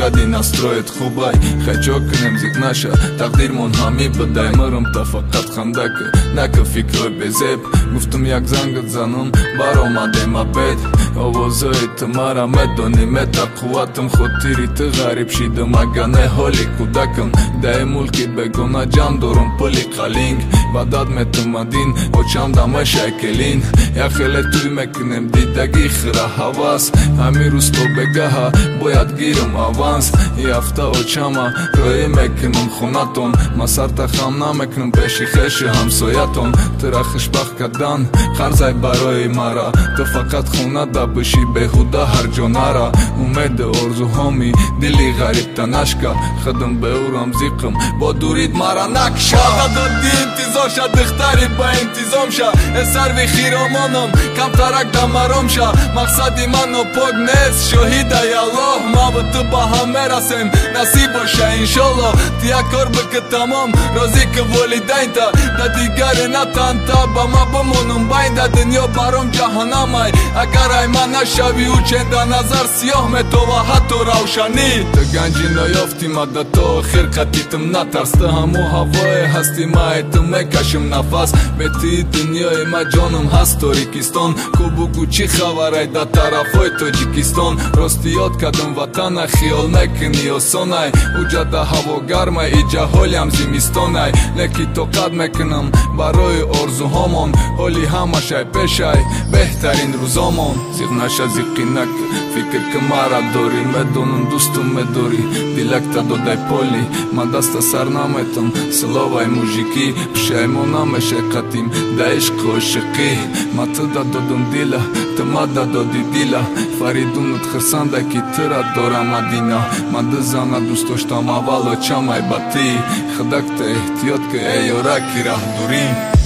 Сзади настроит хубай Хочу кнем зигнаша Тaqdir мон ҳами бадай Мырым та фақат хандака Нака фикрой безеб Гуфтум як зангат занам Баромадем абед Овозои ты мара медони мета Қувватым хотири ты ғариб шидам Агане ҳоли кудакам Даи мулки бегона ҷам дорум пули қалинг Бадад метумадин Очам дама шайкелин Яхеле туй мекунем дидаги хира ҳавас Ҳами рӯз то бегаҳа бояд гирам аванс Яфта очама рӯи мекунам хунатон Ма сарта хам намекунам пеши хеши ҳамсоятон Тыра хушбахт кардан қарзай барои мара Ту фақат хуна да биши беҳуда ҳарҷонара Умеди орзуҳоми дили ғарибта нашка Хидм беурам зиқм бо дурид мара накша Дадоди интизорша духтари ба интизомша Эсарви хиромоном камтарак дамаромша Мақсади ман нопок нест шоҳидай Аллоҳ Ма ва ту ба ҳам мерасем насиб боша иншоллоҳ Ту як кор бикӣ тамом розӣ ки волидайнта Да дигаре натанта ба ма бимонум байнда Дунё баром ҷаҳанамай Агар ай ман нашави ученда назар сиёҳ метова ҳатто равшанӣ Ту ганҷи наёфти ма да то охир қатитм натарс Ту ҳамо ҳавое ҳасти май ту мекашим нафас Бетии дунёи ма ҷонам ҳаст торикистон Ку бугӯ чӣ хабарай да тарафҳои Тоҷикистон Рости ёд кардам ватана хиёл мекунӣ осонай Уҷада ҳаво гармай иҷа ҳолям зимистонай Леки тоқат мекунам барои орзуҳомон Ҳоли ҳамашай пешай беҳтарин рӯзомон Зиғнаша зиқинак фикр ки мара дорӣ Медонам дӯстум медорӣ дилакта додай поли Ма даста сар наметам словай мужикӣ Пушаймон намешай қатим да ишқи ошиқӣ Ма ту да додам дила ту ма да доди дила Фаридунат хирсанда ки тыра дорам адина Ман ду зана дӯст доштам аввало чамай ба тӣ Хидакта эҳтиёт ки эй ёраки раҳдурӣ